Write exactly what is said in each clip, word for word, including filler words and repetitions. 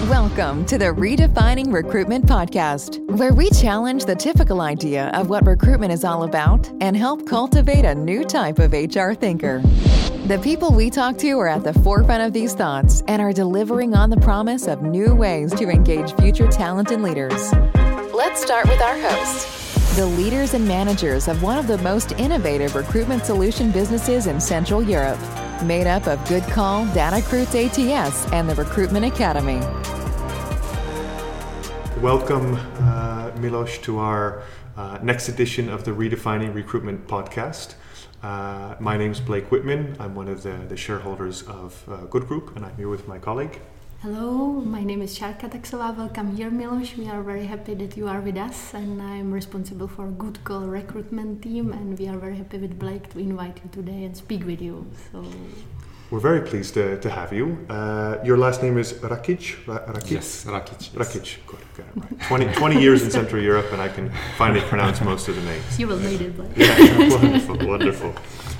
Welcome to the Redefining Recruitment Podcast, where we challenge the typical idea of what recruitment is all about and help cultivate a new type of H R thinker. The people we talk to are at the forefront of these thoughts and are delivering on the promise of new ways to engage future talent and leaders. Let's start with our hosts, the leaders and managers of one of the most innovative recruitment solution businesses in Central Europe, made up of Good Call, DataCruits A T S, and the Recruitment Academy. Welcome, uh, Milos, to our uh, next edition of the Redefining Recruitment Podcast. Uh, my name's Blake Whitman. I'm one of the, the shareholders of uh, Good Group, and I'm here with my colleague. Hello, my name is Sharka Taksova. Welcome here, Milos. We are very happy that you are with us, and I'm responsible for Good Call recruitment team, and we are very happy with Blake to invite you today and speak with you. So, we're very pleased to, to have you. Uh, your last name is Rakic? Ra- Rakic? Yes, Rakic. Yes. Rakic, good, got it right. twenty, twenty years in Central Europe, and I can finally pronounce most of the names. You will need it, Blake. Yeah, wonderful, wonderful.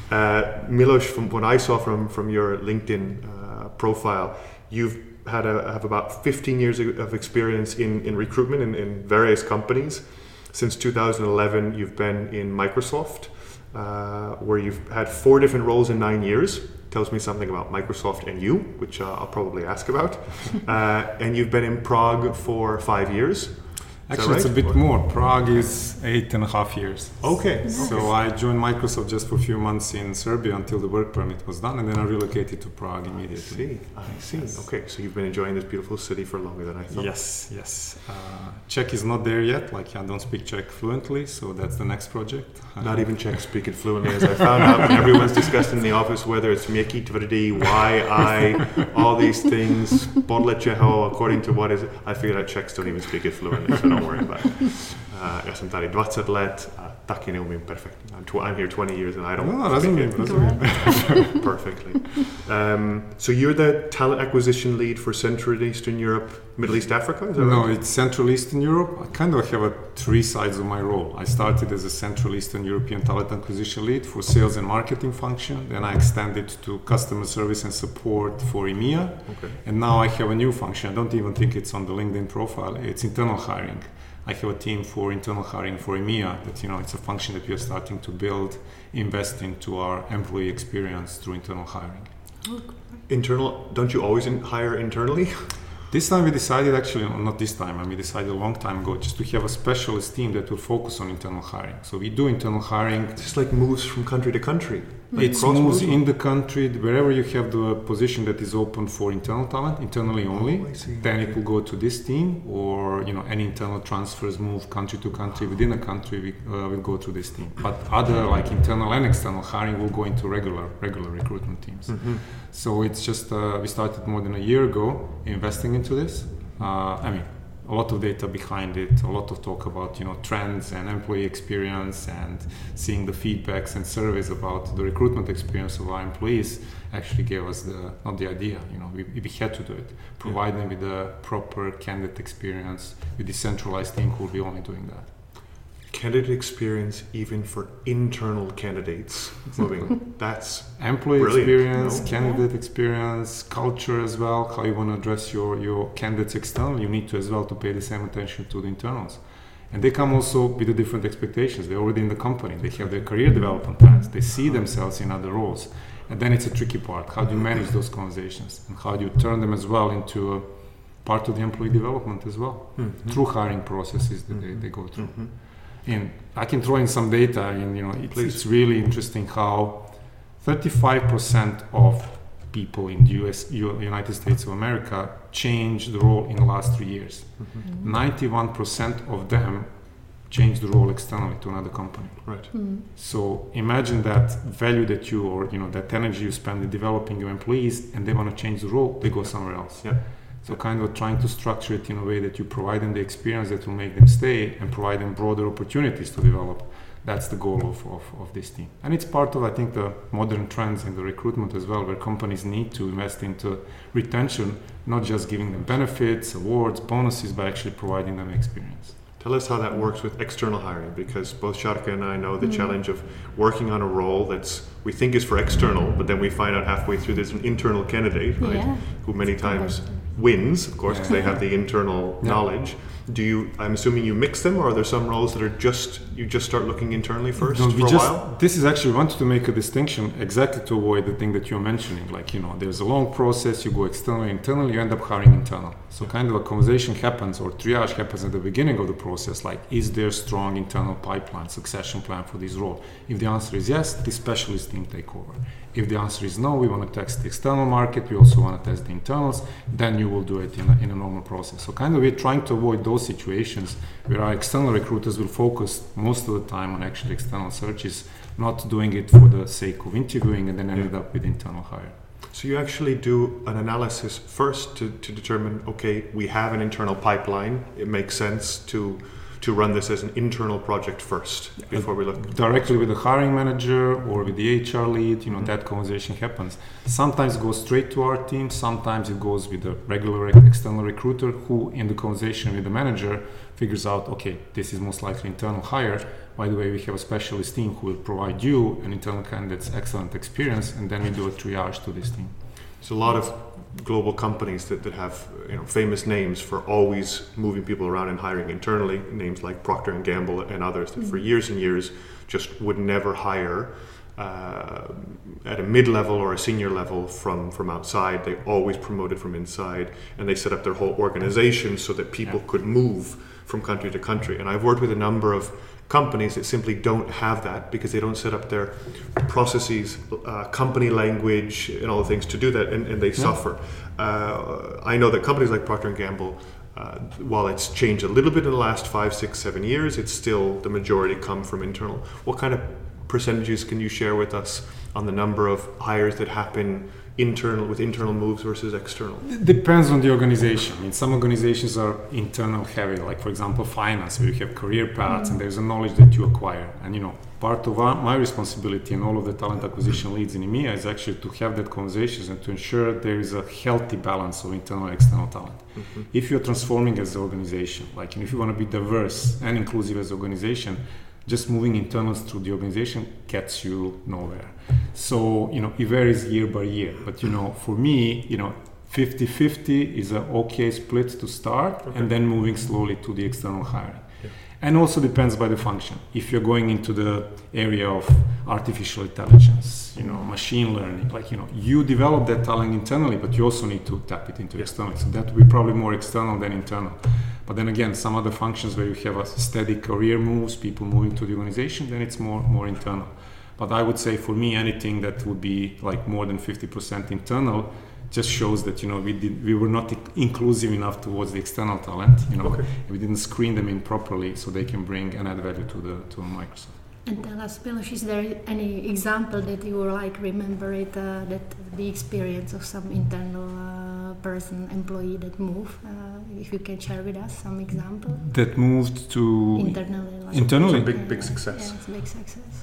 Uh, Milos, from what I saw from, from your LinkedIn uh, profile, you've had a, have about fifteen years of experience in, in recruitment in, in various companies. Since two thousand eleven, you've been in Microsoft, uh, where you've had four different roles in nine years. Tells me something about Microsoft and you, which uh, I'll probably ask about. Uh, and you've been in Prague for five years. Actually, right? It's a bit or? more. Prague is eight and a half years. Okay. So okay. I joined Microsoft just for a few months in Serbia until the work permit was done, and then I relocated to Prague immediately. I see. I see. Yes. Okay, so you've been enjoying this beautiful city for longer than I thought. Yes, yes. Uh, Czech is not there yet. Like I don't speak Czech fluently, so that's the next project. Not even Czech speak it fluently, as I found out. Everyone's discussed in the office whether it's měkký, tvrdý, why, I, all these things. Podle čeho, according to what is it. I figured out Czechs don't even speak it fluently, so don't worry about it. Uh, já jsem tady dvacet let a taky neumím perfectly. I'm, tw- I'm here twenty years and I don't no, speak rozumím, it rozumím. perfectly. Um, so you're the talent acquisition lead for Central and Eastern Europe, Middle East, Africa? Is that No, right? it's Central Eastern Europe. I kind of have a three sides of my role. I started as a Central Eastern European talent acquisition lead for sales and marketing function. Then I extended to customer service and support for E M E A. Okay. And now I have a new function. I don't even think it's on the LinkedIn profile. It's internal hiring. I have a team for internal hiring for E M E A. That, you know, it's a function that we are starting to build, invest into our employee experience through internal hiring. Internal, don't you always in, hire internally? This time we decided, actually, not this time, I mean, we decided a long time ago just to have a specialist team that will focus on internal hiring. So we do internal hiring. It just like moves from country to country. Like It cross moves moves? in the country, wherever you have the position that is open for internal talent, internally only, Oh, I see. then Okay. it will go to this team, or, you know, any internal transfers move country to country within a country, we uh, will go to this team. But other, like internal and external hiring, will go into regular, regular recruitment teams. Mm-hmm. So it's just, uh, we started more than a year ago investing into this. Uh, I mean, a lot of data behind it, a lot of talk about, you know, trends and employee experience, and seeing the feedbacks and surveys about the recruitment experience of our employees actually gave us the, not the idea, you know, we, we had to do it, provide them with a proper candidate experience with decentralized team who will be only doing that. Candidate experience even for internal candidates moving. That's Employee brilliant, experience, no? candidate experience, culture as well, how you want to address your, your candidates externally. You need to as well to pay the same attention to the internals. And they come also with the different expectations. They're already in the company. They have their career development plans. They see themselves in other roles. And then it's a tricky part. How do you manage those conversations? And how do you turn them as well into a part of the employee development as well? Mm-hmm. Through hiring processes that they, they go through. Mm-hmm. And I can throw in some data, and you know, it's, it's really interesting how thirty-five percent of people in the U S, United States of America, changed the role in the last three years. Mm-hmm. ninety-one percent of them changed the role externally to another company. Right. Mm. So imagine that value that you, or you know, that energy you spend in developing your employees, and they want to change the role, they go somewhere else. Yeah. So kind of trying to structure it in a way that you provide them the experience that will make them stay and provide them broader opportunities to develop. That's the goal of, of, of this team. And it's part of, I think, the modern trends in the recruitment as well, where companies need to invest into retention, not just giving them benefits, awards, bonuses, but actually providing them experience. Tell us how that works with external hiring, because both Sharka and I know the Mm. challenge of working on a role that's we think is for external, but then we find out halfway through there's an internal candidate, right? Yeah. Who many times wins, of course, because Yeah. they have the internal Yeah. knowledge. Do you? I'm assuming you mix them, or are there some roles that are just you just start looking internally first No, for we a just, while? This is actually, we wanted to make a distinction exactly to avoid the thing that you're mentioning. Like, you know, there's a long process, you go externally, internal, you end up hiring internal. So kind of a conversation happens or triage happens at the beginning of the process, like, is there strong internal pipeline, succession plan for this role? If the answer is yes, the specialist team take over. If the answer is no, we want to test the external market, we also want to test the internals, then you will do it in a, in a normal process. So kind of we're trying to avoid those situations where our external recruiters will focus most of the time on actually external searches, not doing it for the sake of interviewing and then ended up with internal hire. So you actually do an analysis first to, to determine, okay, we have an internal pipeline. It makes sense to to run this as an internal project first before we look directly with the hiring manager or with the H R lead. You know, mm-hmm. that conversation happens. Sometimes it goes straight to our team. Sometimes it goes with the regular external recruiter who, in the conversation with the manager, figures out, okay, this is most likely internal hire. By the way, we have a specialist team who will provide you an internal candidate's excellent experience, and then we do a triage to this team. There's a lot of global companies that, that have, you know, famous names for always moving people around and hiring internally, names like Procter and Gamble and others that mm-hmm. for years and years just would never hire uh, at a mid-level or a senior level from, from outside. They always promoted from inside, and they set up their whole organization so that people yeah. could move from country to country. And I've worked with a number of companies that simply don't have that because they don't set up their processes, uh, company language, and all the things to do that, and, and they yeah. suffer. Uh, I know that companies like Procter and Gamble, uh, while it's changed a little bit in the last five, six, seven years, it's still the majority come from internal. What kind of percentages can you share with us on the number of hires that happen internal with internal moves versus external? It depends on the organization. I mean, some organizations are internal heavy, like for example finance, where you have career paths mm-hmm. and there's a knowledge that you acquire. And you know, part of our, my responsibility and all of the talent acquisition leads in EMEA is actually to have that conversations and to ensure there is a healthy balance of internal and external talent. Mm-hmm. If you're transforming as an organization, like if you want to be diverse and inclusive as an organization, just moving internals through the organization gets you nowhere. So, you know, it varies year by year. But, you know, for me, you know, fifty-fifty is an okay split to start okay. and then moving slowly to the external hiring. Yeah. And also depends by the function. If you're going into the area of artificial intelligence, you know, machine learning, like, you know, you develop that talent internally, but you also need to tap it into yeah. external. So that will be probably more external than internal. But then again, some other functions where you have a steady career moves, people moving to the organization, then it's more more internal. But I would say for me, anything that would be like more than fifty percent internal just shows that, you know, we did we were not inclusive enough towards the external talent. You know, okay. we didn't screen them in properly so they can bring and add value to the to Microsoft. And tell us, Milos, is there any example that you like remember it uh, that the experience of some internal uh, person, employee that moved? Uh, if you can share with us some example. That moved to internally. Like internally, it's a big yeah, big success. Yeah, it's a big success.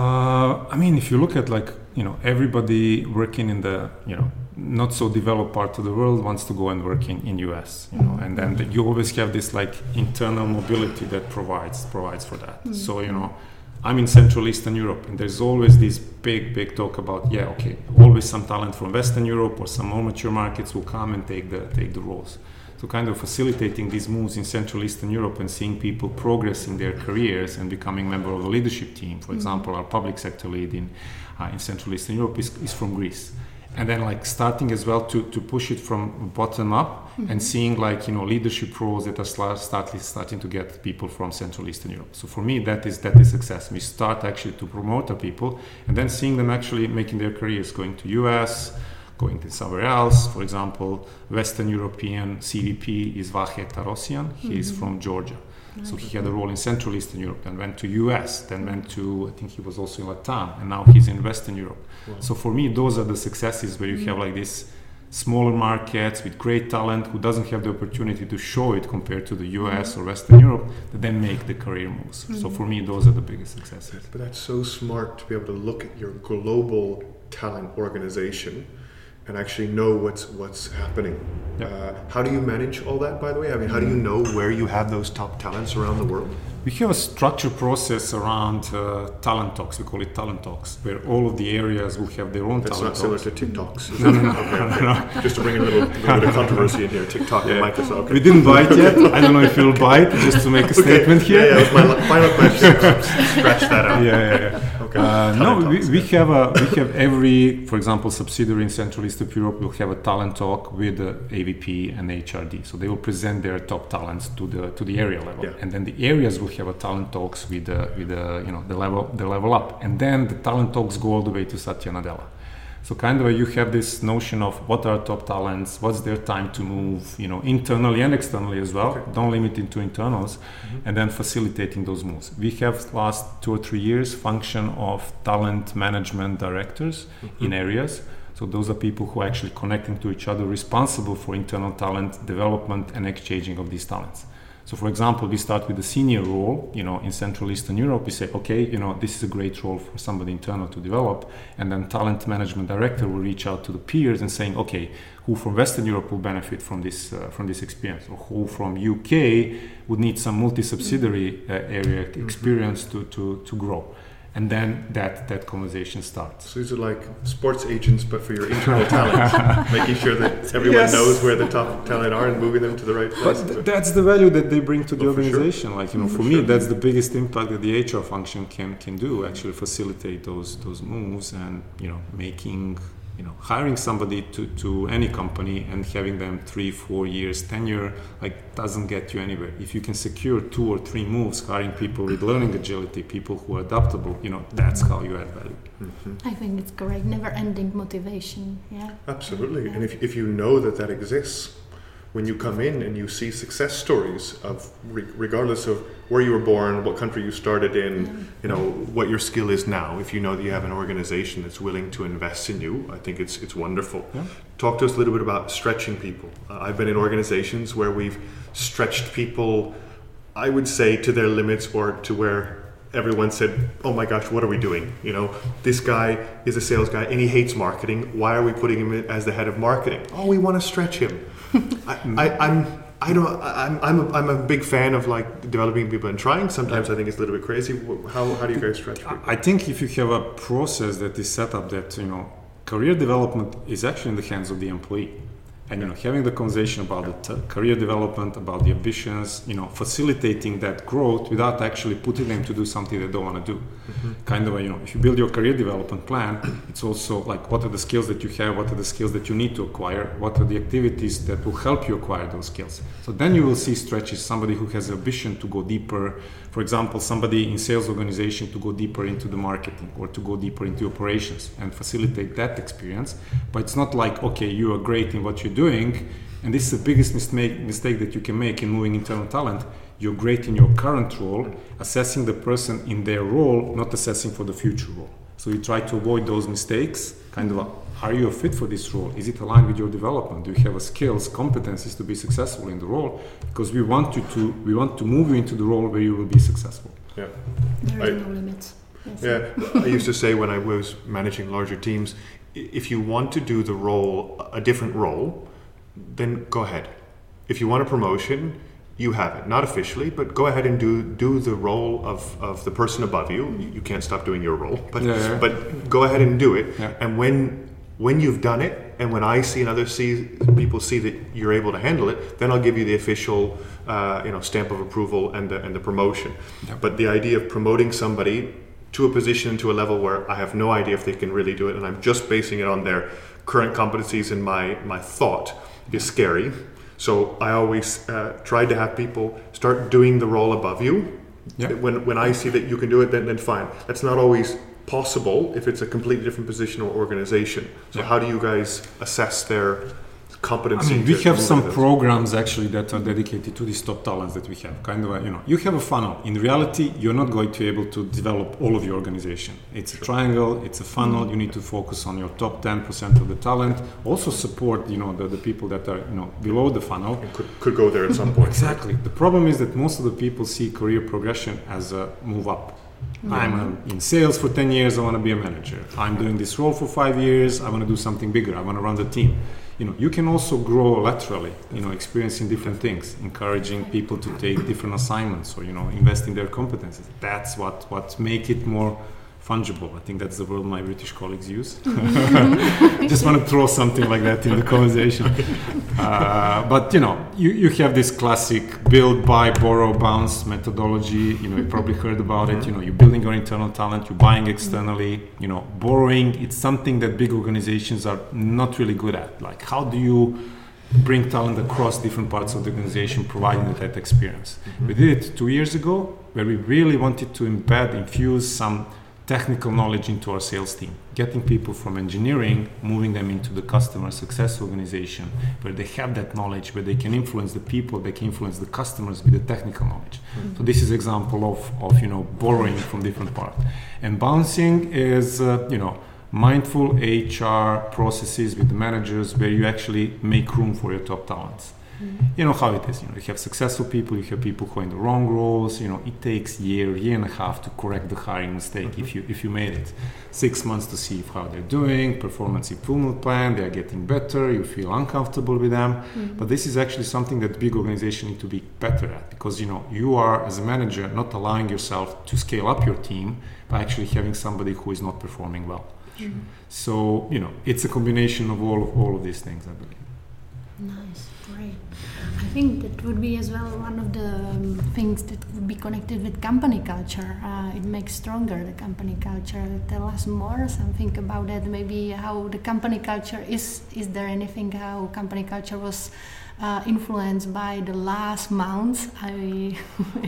Uh, I mean, if you look at like you know everybody working in the you know not so developed part of the world wants to go and work in, in U S, you know, mm-hmm. and then the, you always have this like internal mobility that provides provides for that. Mm-hmm. So you know. I'm in Central Eastern Europe, and there's always this big, big talk about, yeah, okay, always some talent from Western Europe or some more mature markets will come and take the take the roles. So kind of facilitating these moves in Central Eastern Europe and seeing people progress in their careers and becoming member of the leadership team. For mm-hmm. example, our public sector lead in uh, in Central Eastern Europe is, is from Greece. And then like starting as well to, to push it from bottom up mm-hmm. and seeing like, you know, leadership roles that are start, starting, starting to get people from Central Eastern Europe. So for me, that is that is success. We start actually to promote our people and then seeing them actually making their careers, going to U S, going to somewhere else. For example, Western European C V P is Vahe Tarosian. He mm-hmm. is from Georgia. So he had a role in Central Eastern Europe, then went to U S, then went to, I think he was also in Latam, and now he's in Western Europe. Wow. So for me, those are the successes where you mm-hmm. have like these smaller markets with great talent who doesn't have the opportunity to show it compared to the U S mm-hmm. or Western Europe, that then make the career moves. Mm-hmm. So for me, those are the biggest successes. But that's so smart to be able to look at your global talent organization and actually know what's what's happening. Yep. Uh, how do you manage all that, by the way? I mean, how do you know where you have those top talents around the world? We have a structured process around uh, talent talks. We call it talent talks, where all of the areas will have their own That's talent not talks. similar to TikToks. No, no, no, okay, okay. no, no. Just to bring a little, little bit of controversy in here, TikTok Yeah. and Microsoft. Okay. We didn't bite yet. I don't know if you'll bite, just to make a Okay. statement here. Yeah, yeah, that was my la- final question. Scratch that out. yeah, yeah, yeah. Okay. Uh, Talent no, we, talks, we yeah. have a we have every, for example, subsidiary in Central Eastern Europe will have a talent talk with the A V P and H R D. So they will present their top talents to the to the area level, Yeah. and then the areas will have a talent talks with the with the you know the level the level up, and then the talent talks go all the way to Satya Nadella. So kind of you have this notion of what are top talents, what's their time to move, you know, internally and externally as well. Okay. Don't limit it to internals, Mm-hmm. and then facilitating those moves. We have last two or three years function of talent management directors Mm-hmm. in areas. So those are people who are actually connecting to each other, responsible for internal talent development and exchanging of these talents. So, for example, we start with a senior role, you know, in Central Eastern Europe. We say, okay, you know, this is a great role for somebody internal to develop, and then talent management director will reach out to the peers and saying, okay, who from Western Europe will benefit from this uh, from this experience, or who from U K would need some multi-subsidiary uh, area experience to, to to grow, and then that that conversation starts. So these are like sports agents, but for your internal talent, making sure that everyone Yes. knows where the top talent are and moving them to the right place. But th- that's the value that they bring to the Oh, for sure. organization. Like, you know, for me, that's the biggest impact that the H R function can can do. Actually, facilitate those those moves, and you know, making you know, hiring somebody to to any company and having them three, four years tenure, like, doesn't get you anywhere. If you can secure two or three moves, hiring people with learning agility, people who are adaptable, you know, that's how you add value. Mm-hmm. I think it's correct. Never-ending motivation. Yeah. Absolutely. Yeah. And if, if you know that that exists, when you come in and you see success stories of, re- regardless of where you were born, what country you started in, you know, what your skill is now, if you know that you have an organization that's willing to invest in you, I think it's it's wonderful. Yeah. Talk to us a little bit about stretching people. Uh, I've been in organizations where we've stretched people, I would say, to their limits, or to where everyone said, oh my gosh, what are we doing? You know, this guy is a sales guy and he hates marketing. Why are we putting him in as the head of marketing? Oh, we want to stretch him. I, I, I'm, I don't, I'm, I'm, a, I'm a big fan of like developing people and trying. Sometimes I think it's a little bit crazy. How, how do you guys stretch people? I think if you have a process that is set up that, you know, career development is actually in the hands of the employee. And, you know, having the conversation about the t- career development, about the ambitions, you know, facilitating that growth without actually putting them to do something they don't want to do. Mm-hmm. Kind of, a, you know, if you build your career development plan, it's also like, what are the skills that you have? What are the skills that you need to acquire? What are the activities that will help you acquire those skills? So then you will see stretches, somebody who has ambition to go deeper. For example, somebody in sales organization to go deeper into the marketing or to go deeper into operations and facilitate that experience. But it's not like, okay, you are great in what you're doing, and this is the biggest mistake mistake that you can make in moving internal talent. You're great in your current role, assessing the person in their role, not assessing for the future role. So you try to avoid those mistakes, kind of, a, are you a fit for this role? Is it aligned with your development? Do you have a skills, competencies to be successful in the role? Because we want you to, we want to move you into the role where you will be successful. Yeah. There I- is no limits. Yes. Yeah, I used to say when I was managing larger teams, i- if you want to do the role, a different role, then go ahead. If you want a promotion, you have it. Not officially, but go ahead and do do the role of, of the person above you. You, you can't stop doing your role, but Yeah, yeah. but go ahead and do it. Yeah. And when when you've done it, and when I see and others see, people see that you're able to handle it, then I'll give you the official, uh, you know, stamp of approval and the, and the promotion. Yeah. But the idea of promoting somebody to a position, to a level where I have no idea if they can really do it, and I'm just basing it on their current competencies and my, my thought, is scary. So I always uh, try to have people start doing the role above you. Yeah. When when I see that you can do it, then, then fine. That's not always possible if it's a completely different position or organization. So Yeah. how do you guys assess their I competency? mean, we to have move some into this? programs actually that are dedicated to these top talents that we have. Kind of, a, you know, you have a funnel. In reality, you're not going to be able to develop all of your organization. It's a triangle, it's a funnel. You need to focus on your top ten percent of the talent. Also support, you know, the, the people that are, you know, below the funnel. It could, could go there at some point. Exactly. The problem is that most of the people see career progression as a move up. Mm-hmm. I'm in sales for ten years, I want to be a manager. I'm doing this role for five years, I want to do something bigger, I want to run the team. You know, you can also grow laterally, you know, experiencing different things, encouraging people to take different assignments or, you know, invest in their competencies. That's what, what make it more fungible. I think that's the word my British colleagues use. Just want to throw something like that in the conversation. Uh, but, you know, you, you have this classic build, buy, borrow, bounce methodology. You know, you probably heard about it. You know, you're building your internal talent, you're buying externally, you know, borrowing. It's something that big organizations are not really good at. Like, how do you bring talent across different parts of the organization, providing that experience? Mm-hmm. We did it two years ago, where we really wanted to embed, infuse some technical knowledge into our sales team, getting people from engineering, moving them into the customer success organization, where they have that knowledge, where they can influence the people, they can influence the customers with the technical knowledge. Mm-hmm. So this is example of, of you know, borrowing from different parts. And bouncing is, uh, you know, mindful H R processes with the managers, where you actually make room for your top talents. Mm-hmm. You know how it is. You know, you have successful people, you have people who are in the wrong roles. You know, it takes year, year and a half to correct the hiring mistake. Mm-hmm. If you if you made it, six months to see if how they're doing, performance improvement plan, they are getting better. You feel uncomfortable with them, mm-hmm. but this is actually something that big organizations need to be better at, because you know you are as a manager not allowing yourself to scale up your team by actually having somebody who is not performing well. Mm-hmm. So you know, it's a combination of all of all of these things, I believe. Nice, great. I think that would be as well one of the um, things that would be connected with company culture. Uh, it makes stronger the company culture. Tell us more something about that. Maybe how the company culture is. Is there anything how company culture was uh, influenced by the last months? I,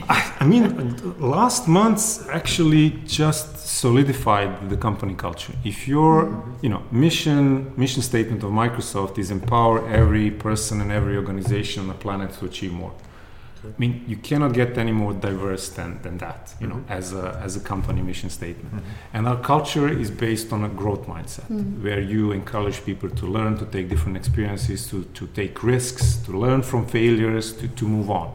I mean, last months actually just solidified the company culture. If your, mm-hmm. you know, mission mission statement of Microsoft is empower every person and every organization on the planet to achieve more. Okay. I mean, you cannot get any more diverse than, than that, you mm-hmm. know, as a as a company mission statement. Mm-hmm. And our culture is based on a growth mindset, mm-hmm. where you encourage people to learn, to take different experiences, to, to take risks, to learn from failures, to, to move on.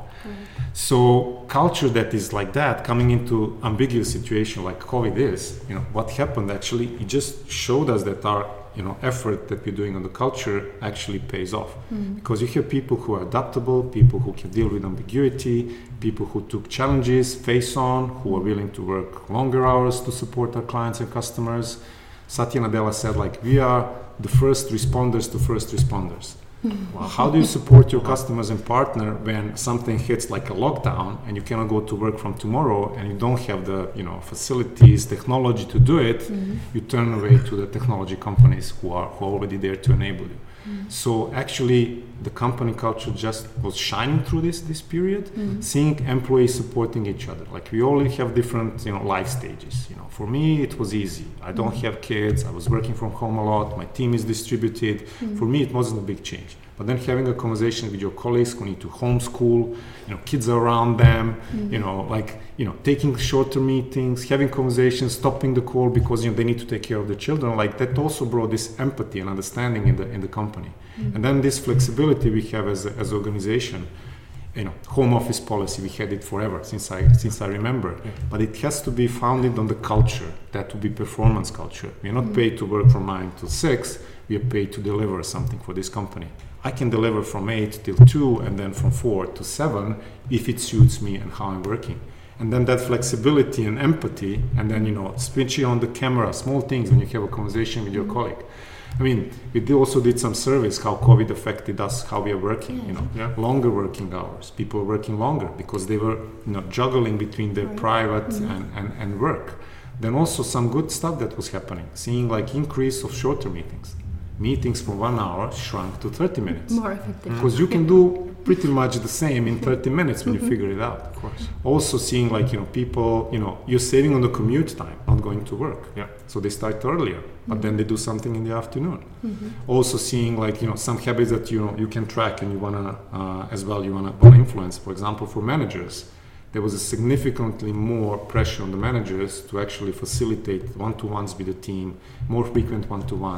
So culture that is like that, coming into ambiguous situation like COVID is, you know, what happened actually, it just showed us that our, you know, effort that we're doing on the culture actually pays off. Mm. Because you have people who are adaptable, people who can deal with ambiguity, people who took challenges face on, who are willing to work longer hours to support our clients and customers. Satya Nadella said, like, we are the first responders to first responders. Well, how do you support your customers and partner when something hits like a lockdown and you cannot go to work from tomorrow and you don't have the, you know, facilities, technology to do it? Mm-hmm. You turn away to the technology companies who are, who are already there to enable you. Mm-hmm. So actually the company culture just was shining through this this period, mm-hmm. seeing employees supporting each other. Like we all have different, you know, life stages. You know, for me it was easy. I don't mm-hmm. have kids. I was working from home a lot. My team is distributed. Mm-hmm. For me it wasn't a big change. But then having a conversation with your colleagues who need to homeschool, you know, kids are around them, mm-hmm. you know, like, you know, taking shorter meetings, having conversations, stopping the call because, you know, they need to take care of the children, like that also brought this empathy and understanding in the in the company. Mm-hmm. And then this flexibility we have as a, as an organization, you know, home office policy, we had it forever since I since I remember. Yeah. But it has to be founded on the culture, that to be performance culture. We are not mm-hmm. paid to work from nine to six, we are paid to deliver something for this company. I can deliver from eight till two and then from four to seven if it suits me and how I'm working. And then that flexibility and empathy, and then, you know, switching on the camera, small things when you have a conversation with your mm-hmm. colleague. I mean, we did also did some surveys how COVID affected us, how we are working, yeah. you know, yeah. longer working hours. People are working longer because they were, you know, juggling between their right. private mm-hmm. and, and, and work. Then also some good stuff that was happening, seeing like increase of shorter meetings. Meetings from one hour shrunk to thirty minutes. More effective. Because you can do pretty much the same in thirty minutes when mm-hmm. you figure it out. Of course. Also seeing like, you know, people, you know, you're saving on the commute time, not going to work. Yeah. So they start earlier, but mm-hmm. then they do something in the afternoon. Mm-hmm. Also seeing like, you know, some habits that, you know, you can track and you want to, uh, as well, you want to influence. For example, for managers, there was a significantly more pressure on the managers to actually facilitate one-to-ones with the team, more frequent one-to-ones,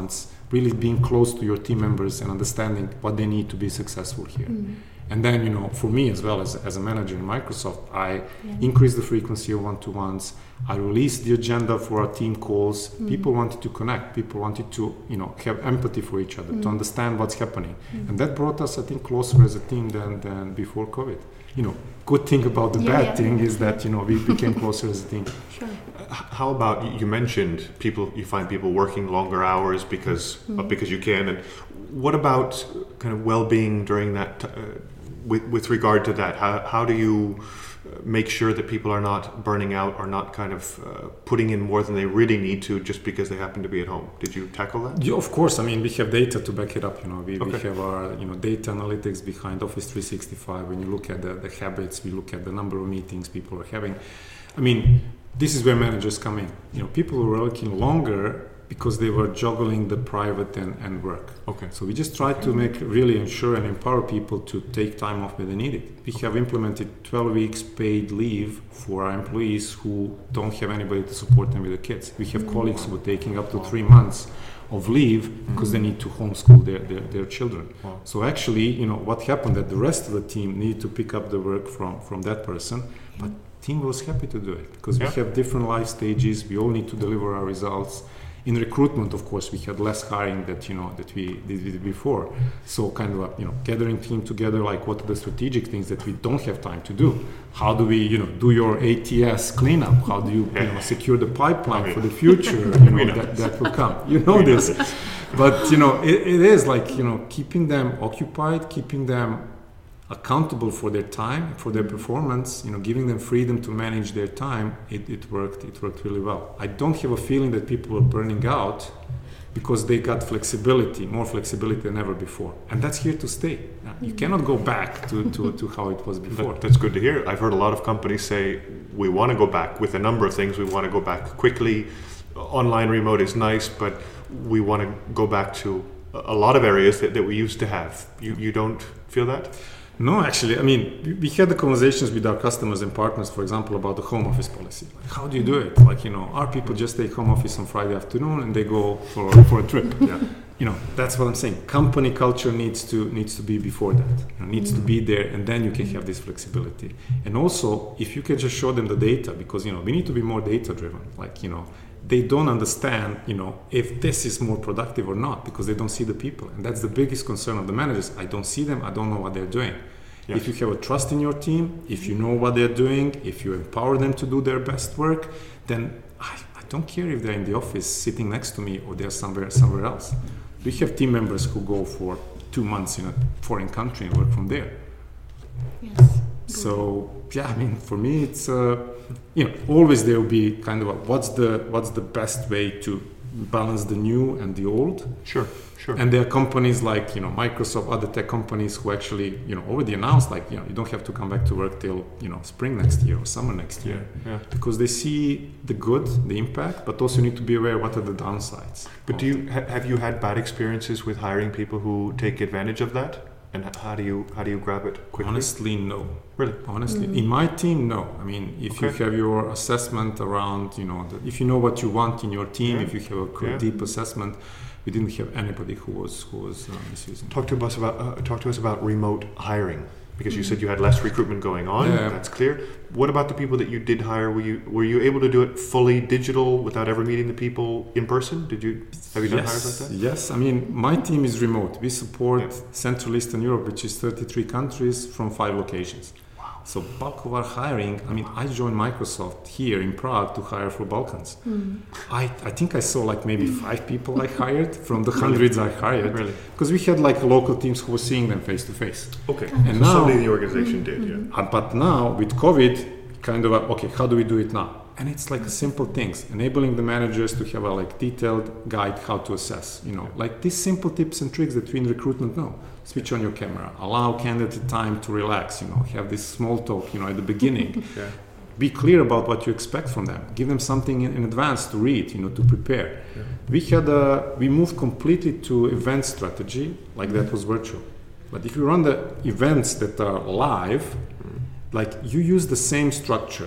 really being close to your team members and understanding what they need to be successful here. Mm. And then, you know, for me as well as, as a manager in Microsoft, I yeah. increased the frequency of one-to-ones. I released the agenda for our team calls. Mm. People wanted to connect. People wanted to, you know, have empathy for each other, mm. to understand what's happening. Mm. And that brought us, I think, closer as a team than, than before COVID. You know, good thing about the yeah, bad yeah. thing is that, you know, we became closer as a team. Sure. How about, you mentioned people, you find people working longer hours because mm. uh, because you can. And what about kind of well-being during that, uh, with, with regard to that? How, how do you make sure that people are not burning out or not kind of uh, putting in more than they really need to just because they happen to be at home? Did you tackle that? Yeah, of course. I mean, we have data to back it up. You know, we, okay. we have our, you know, data analytics behind Office three sixty-five. When you look at the, the habits, we look at the number of meetings people are having. I mean, this is where managers come in. You know, people who are working longer because they were juggling the private and, and work. Okay. So we just try to make really ensure and empower people to take time off when they need it. We have implemented twelve weeks paid leave for our employees who don't have anybody to support them with the kids. We have mm-hmm. colleagues who are taking up to three months of leave because mm-hmm. they need to homeschool their, their, their children. Wow. So actually, you know, what happened that the rest of the team needed to pick up the work from, from that person, but team was happy to do it because yeah. we have different life stages. We all need to deliver our results. In recruitment, of course, we had less hiring that, you know, that we did before. So kind of, a, you know, gathering team together, like what are the strategic things that we don't have time to do? How do we, you know, do your A T S cleanup? How do you, you know, secure the pipeline for the future, you know, that, that will come? You know this. But, you know, it, it is like, you know, keeping them occupied, keeping them accountable for their time, for their performance, you know, giving them freedom to manage their time, it, it worked, it worked really well. I don't have a feeling that people are burning out because they got flexibility, more flexibility than ever before. And that's here to stay. You cannot go back to, to, to how it was before. That, that's good to hear. I've heard a lot of companies say, we want to go back with a number of things. We want to go back quickly. Online remote is nice, but we want to go back to a lot of areas that, that we used to have. You, you don't feel that? No, actually, I mean, we had the conversations with our customers and partners, for example, about the home office policy. Like, how do you do it? Like, you know, our people just take home office on Friday afternoon and they go for, for a trip. Yeah. You know, that's what I'm saying. Company culture needs to needs to be before that. You know, needs mm-hmm. to be there, and then you can have this flexibility. And also, if you can just show them the data, because, you know, we need to be more data driven. Like, you know, they don't understand, you know, if this is more productive or not, because they don't see the people. And that's the biggest concern of the managers. I don't see them. I don't know what they're doing. Yes. If you have a trust in your team, if you know what they're doing, if you empower them to do their best work, then I, I don't care if they're in the office sitting next to me or they're somewhere somewhere else. We have team members who go for two months in a foreign country and work from there. Yes. So yeah, I mean, for me, it's uh, you know, always there will be kind of a, what's the what's the best way to balance the new and the old. Sure, sure. And there are companies like, you know, Microsoft, other tech companies who actually, you know, already announced, like, you know, you don't have to come back to work till, you know, spring next year or summer next year. Yeah, yeah. Because they see the good, the impact, but also need to be aware what are the downsides. But do you ha- have you had bad experiences with hiring people who take advantage of that? And how do you how do you grab it quickly? Honestly, no. Really? Honestly, mm. in my team, no. I mean, if okay. you have your assessment around, you know, the, if you know what you want in your team, yeah. if you have a yeah. deep assessment, we didn't have anybody who was who was uh, misusing. Talk to us about uh, talk to us about remote hiring, because mm. you said you had less recruitment going on. Yeah. That's clear. What about the people that you did hire? Were you were you able to do it fully digital without ever meeting the people in person? Did you have you done yes. hires like that? Yes. I mean, my team is remote. We support yeah. Central Eastern Europe, which is thirty-three countries from five locations. So bulk of our hiring, I mean, I joined Microsoft here in Prague to hire for Balkans. Mm. I, I think I saw like maybe five people I hired from the hundreds I hired. Really? Because we had like local teams who were seeing them face to face. Okay, and so now, somebody in the organization did, yeah. Uh, but now with COVID, kind of, a, okay, how do we do it now? And it's like a simple things, enabling the managers to have a like detailed guide how to assess, you know, like these simple tips and tricks that we in recruitment know. Switch on your camera, allow candidate time to relax, you know, have this small talk, you know, at the beginning. Yeah. Be clear about what you expect from them. Give them something in, in advance to read, you know, to prepare. Yeah. We had a, we moved completely to event strategy, like that was virtual. But if you run the events that are live, like you use the same structure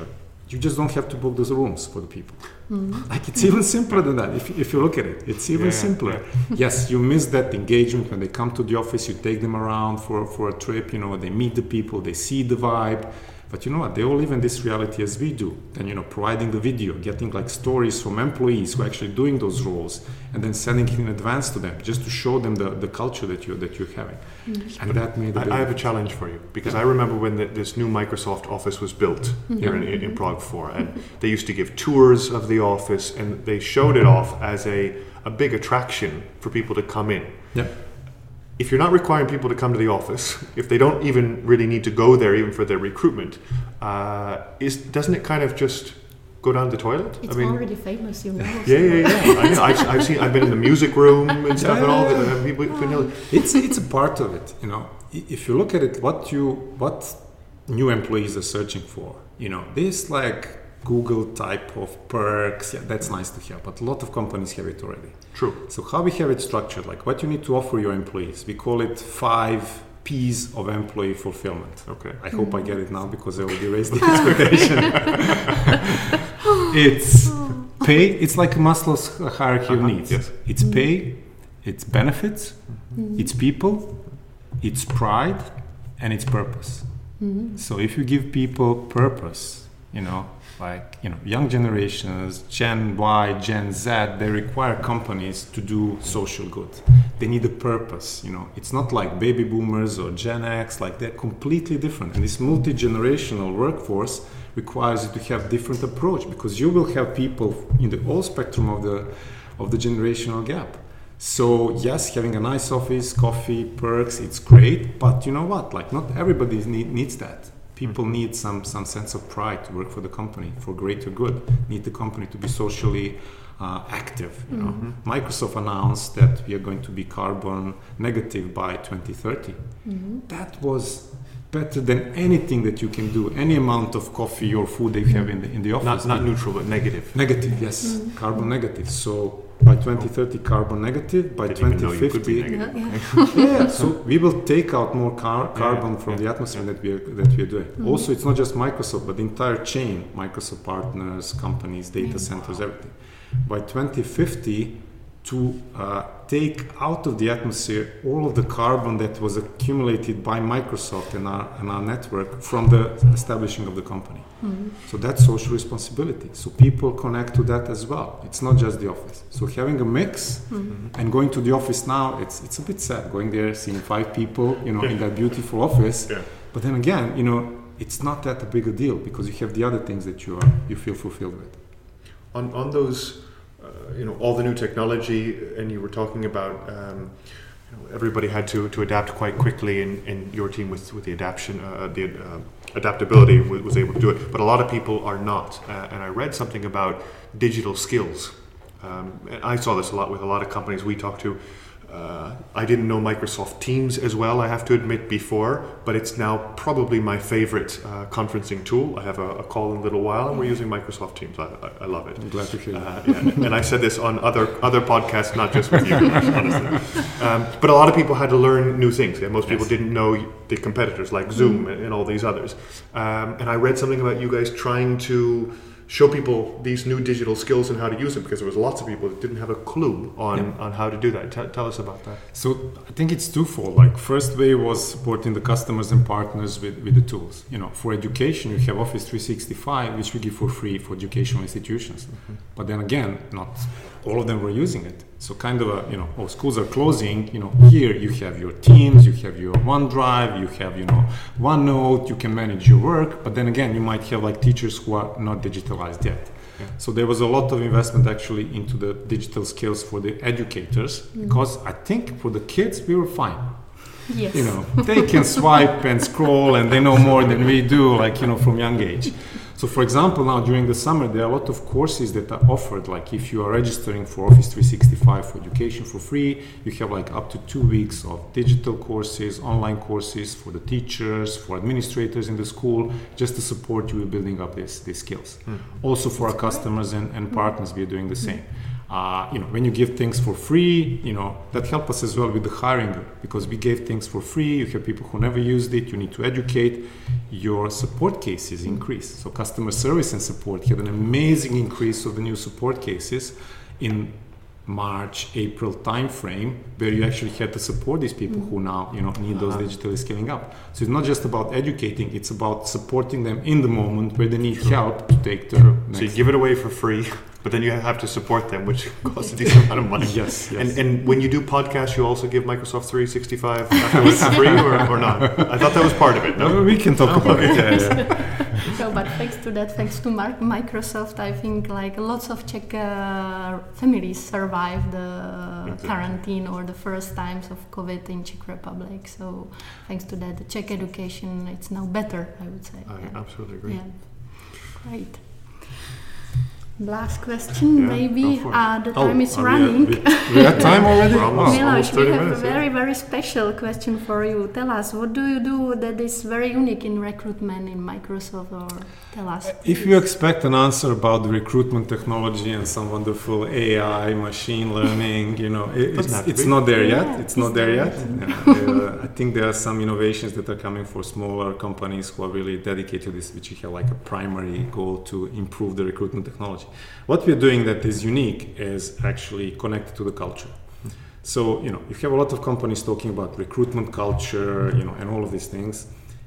you just don't have to book those rooms for the people. Mm-hmm. Like it's even simpler than that. If, if you look at it, it's even yeah, simpler. Yeah. Yes, you miss that engagement when they come to the office. You take them around for, for a trip. You know, they meet the people, they see the vibe. But you know what? They all live in this reality as we do. Then, you know, providing the video, getting like stories from employees who are actually doing those roles, and then sending it in advance to them just to show them the, the culture that you that you're having. Mm-hmm. And that made. I, I have a challenge for you, because yeah. I remember when the, this new Microsoft office was built mm-hmm. here in, in, in Prague four, and they used to give tours of the office, and they showed it off as a a big attraction for people to come in. Yeah. If you're not requiring people to come to the office, if they don't even really need to go there even for their recruitment, uh, is doesn't it kind of just go down the toilet? It's I mean, already famous, you know. Yeah, yeah, yeah. I know. I've, I've seen. I've been in the music room and stuff, yeah, and all that. Uh, people, people it's it's a part of it, you know. If you look at it, what you what new employees are searching for, you know, this like Google type of perks, yeah, that's nice to have, but a lot of companies have it already. True. So how we have it structured, like what you need to offer your employees, we call it five P's of employee fulfillment. Okay. I hope I get it now because I already raised the expectation. It's pay, it's like Maslow's hierarchy uh-huh. of needs. Yes. It's pay, it's benefits, mm-hmm. it's people, it's pride, and it's purpose. Mm-hmm. So if you give people purpose, you know, like, you know, young generations, Gen Y, Gen Z, they require companies to do social good. They need a purpose, you know. It's not like baby boomers or Gen X, like they're completely different. And this multi-generational workforce requires you to have different approach, because you will have people in the whole spectrum of the of the generational gap. So yes, having a nice office, coffee, perks, it's great, but you know what? Like not everybody need, needs that. People need some, some sense of pride to work for the company, for greater good, need the company to be socially uh, active. You know? Mm-hmm. Microsoft announced that we are going to be carbon negative by twenty thirty. Mm-hmm. That was better than anything that you can do, any amount of coffee or food they have in the, in the office. Not, not neutral, but negative. Negative, yes, mm-hmm. carbon negative. So by twenty thirty, carbon negative. By twenty fifty, yeah, yeah. yeah. So we will take out more car- carbon yeah, from yeah, the atmosphere yeah. that we are that we are doing. Mm-hmm. Also, it's not just Microsoft, but the entire chain: Microsoft partners, companies, data yeah. centers, everything. By twenty fifty, to uh, take out of the atmosphere all of the carbon that was accumulated by Microsoft and our, and our network from the establishing of the company. Mm-hmm. So that's social responsibility. So people connect to that as well. It's not just the office. So having a mix mm-hmm. and going to the office now, it's it's a bit sad going there, seeing five people, you know, yeah. in that beautiful office. Yeah. But then again, you know, it's not that a big a deal because you have the other things that you are you feel fulfilled with. On on those. Uh, you know, all the new technology, and you were talking about um, you know, everybody had to, to adapt quite quickly, and, and your team with, with the adaptation, uh, the uh, adaptability was, was able to do it. But a lot of people are not. Uh, and I read something about digital skills. Um, and I saw this a lot with a lot of companies we talked to. Uh, I didn't know Microsoft Teams as well, I have to admit, before, but it's now probably my favorite uh, conferencing tool. I have a, a call in a little while, and we're using Microsoft Teams. I, I, I love it. I'm glad to hear uh, that. Yeah. And I said this on other other podcasts, not just with you, honestly. Um, but a lot of people had to learn new things. Yeah, most people yes. didn't know the competitors like Zoom mm. and, and all these others. Um, and I read something about you guys trying to show people these new digital skills and how to use them, because there was lots of people that didn't have a clue on, yeah. on how to do that. T- tell us about that. So I think it's twofold. Like first way was supporting the customers and partners with, with the tools. You know, for education, you have Office three sixty-five, which we give for free for educational institutions. Mm-hmm. But then again, not all of them were using it. So kind of a, you know, oh, schools are closing, you know, here you have your Teams, you have your OneDrive, you have, you know, OneNote, you can manage your work. But then again, you might have like teachers who are not digitalized yet. Yeah. So there was a lot of investment actually into the digital skills for the educators, mm-hmm. because I think for the kids, we were fine. Yes. You know, they can swipe and scroll and they know more than we do, like, you know, from young age. So for example, now during the summer, there are a lot of courses that are offered. Like if you are registering for Office three sixty-five for education for free, you have like up to two weeks of digital courses, online courses for the teachers, for administrators in the school, just to support you in building up this, these skills. Mm. Also for our customers and, and partners, we are doing the same. Uh, you know, when you give things for free, you know, that helps us as well with the hiring, because we gave things for free. You have people who never used it. You need to educate. Your support cases increase. So customer service and support had an amazing increase of the new support cases in March, April timeframe, where you actually had to support these people who now, you know, need those digitally scaling up. So it's not just about educating; it's about supporting them in the moment where they need help to take their next. So you give it away for free, but then you have to support them, which costs a decent amount of money. Yes, yes. And, and when you do podcasts, you also give Microsoft three sixty-five afterwards for free, or, or not? I thought that was part of it. No, we can talk about it. Yeah, yeah. So, but thanks to that, thanks to Mar- Microsoft, I think like lots of Czech uh, families survived the exactly. quarantine or the first times of COVID in Czech Republic. So, thanks to that, the Czech education it's now better, I would say. I yeah. absolutely agree. Yeah. Great. Last question, yeah, maybe. Uh, the time oh, is running. We, we have time already? We're almost, almost Milos, we have minutes, a very, yeah. very special question for you. Tell us, what do you do that is very unique in recruitment in Microsoft? Or tell us. If you expect an answer about the recruitment technology and some wonderful A I, machine learning, you know, it, it's, it's not there yet. Yeah, it's not there yet. Yeah, uh, I think there are some innovations that are coming for smaller companies who are really dedicated to this, which have like a primary goal to improve the recruitment technology. What we're doing that is unique is actually connected to the culture. So, you know, you have a lot of companies talking about recruitment culture, you know, and all of these things.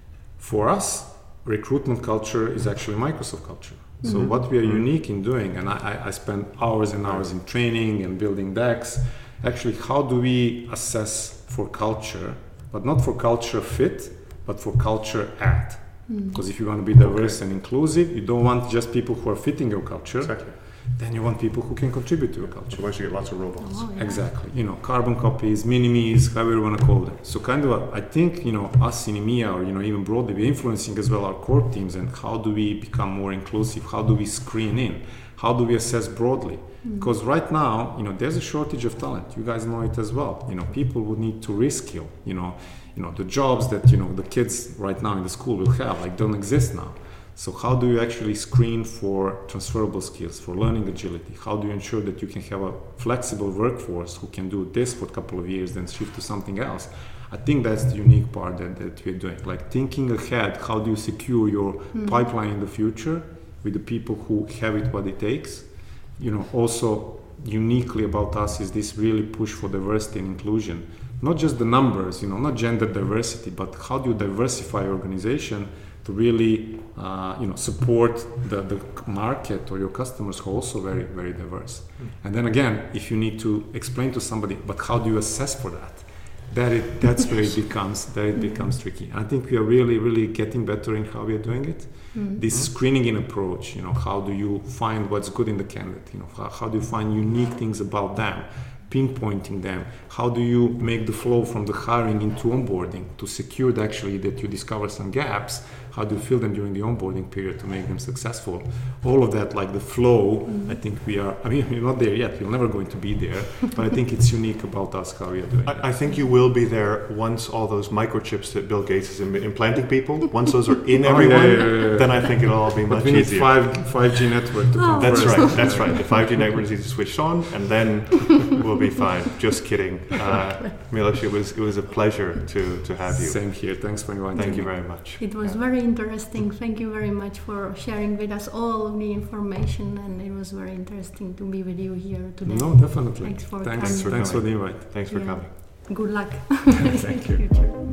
For us, recruitment culture is actually Microsoft culture. So mm-hmm. what we are unique in doing, and I, I spend hours and hours in training and building decks, actually how do we assess for culture, but not for culture fit, but for culture add. Because mm. if you want to be diverse okay. and inclusive, you don't want just people who are fitting your culture. Exactly. Then you want people who can contribute to your culture. Otherwise you get lots of robots. Oh, yeah. Exactly. You know, carbon copies, minimes, however you want to call them. So kind of, a, I think, you know, us in EMEA or, you know, even broadly, we're influencing as well our core teams and how do we become more inclusive? How do we screen in? How do we assess broadly? Mm. Because right now, you know, there's a shortage of talent. You guys know it as well. You know, people would need to reskill, you know, you know, the jobs that, you know, the kids right now in the school will have, like, don't exist now. So how do you actually screen for transferable skills, for learning agility? How do you ensure that you can have a flexible workforce who can do this for a couple of years, then shift to something else? I think that's the unique part that, that we're doing. Like thinking ahead, how do you secure your mm. pipeline in the future with the people who have it what it takes? You know, also uniquely about us is this really push for diversity and inclusion. Not just the numbers, you know, not gender diversity, but how do you diversify your organization to really, uh, you know, support the, the market or your customers who are also very, very diverse. Mm. And then again, if you need to explain to somebody, but how do you assess for that? That it, that's where it becomes, that it becomes tricky. And I think we are really, really getting better in how we are doing it. Mm. This screening in approach, you know, how do you find what's good in the candidate? You know, how, how do you find unique things about them? Pinpointing them. How do you make the flow from the hiring into onboarding to secure that actually that you discover some gaps? How do you fill them during the onboarding period to make them successful? All of that, like the flow, mm-hmm. I think we are, I mean, we're not there yet. We're never going to be there, but I think it's unique about us how we are doing I, that. I think you will be there once all those microchips that Bill Gates is im- implanting people, once those are in everyone, oh, yeah, yeah, yeah, yeah. then I think it'll all be much but we need easier. Five, five G network to come That's first. right, that's right. The five G network needs to switch on, and then we'll be fine. Just kidding. Uh, Milos, it was, it was a pleasure to, to have you. Same here. Thanks for inviting me. Thank you very much. It was yeah. very interesting. Thank you very much for sharing with us all of the information, and it was very interesting to be with you here today. No, definitely. Thanks for Thanks, coming. for, Thanks for the invite. Thanks for yeah. coming. Good luck. Thank you.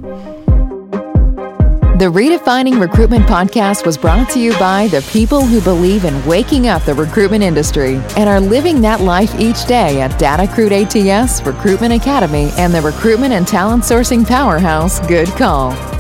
The Redefining Recruitment podcast was brought to you by the people who believe in waking up the recruitment industry and are living that life each day at DataCrude A T S, Recruitment Academy, and the recruitment and talent sourcing powerhouse, Good Call.